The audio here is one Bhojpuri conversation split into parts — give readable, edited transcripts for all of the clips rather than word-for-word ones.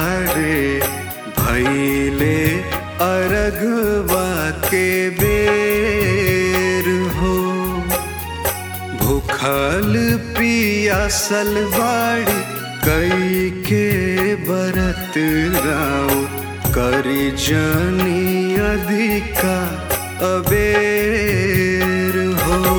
रे भैले अरघवा के बेर हो। भूखल पियासल बाड़ी कई के बरत राव करी जनी अधिका अबेर हो।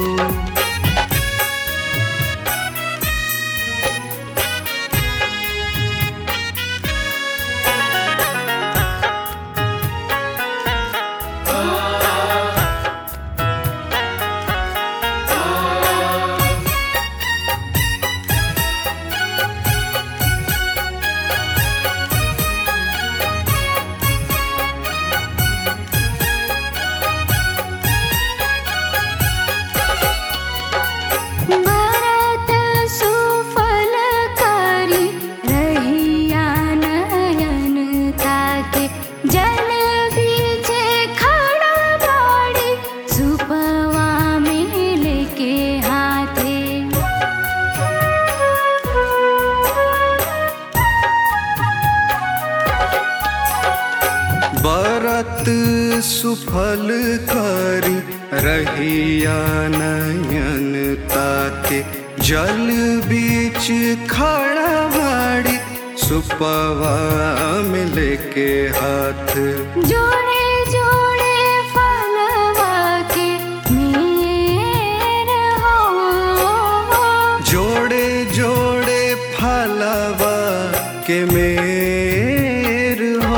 बरत सुफल करी रहिया नयन ताके जल बीच खड़ा बाड़ी सुपवा मिले के हाथ। जोड़े जोड़े फलवा के मेर हो। जोड़े जोड़े फलवा के मेर हो।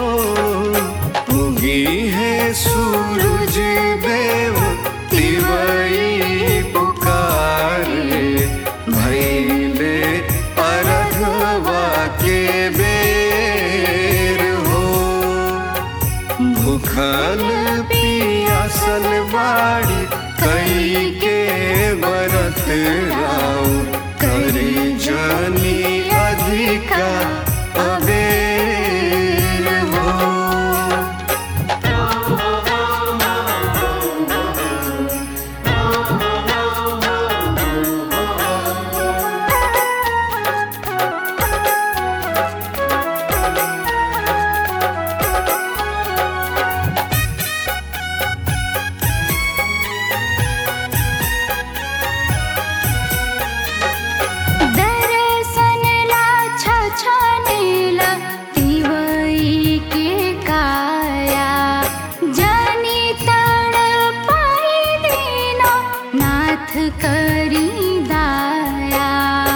सूरज देव तिवई पुकारे भैले अरघवा के बेर हो। भूखल पियासल बाड़ी कई के बरत राव करी जनी अधिका अबेर हो। करी दाया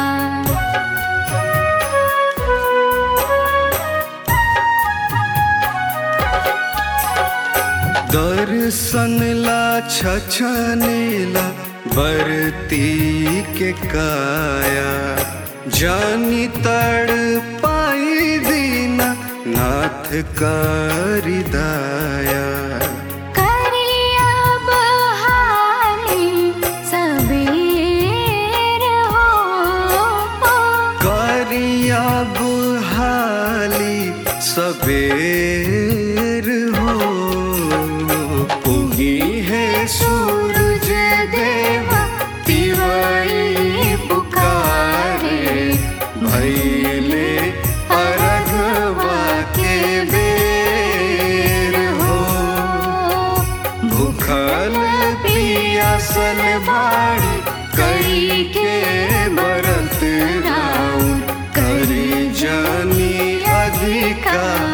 दर्शन ला छछनेला बरती के काया जानी तड़ पाई दीना नाथ करी दाया। सबेर हो उगी है सूरज देव तिवई पुकारे भैले अरघवा के बेर हो। भूखल पियासल बाड़ी कई के बरत राव करी जनी अधिका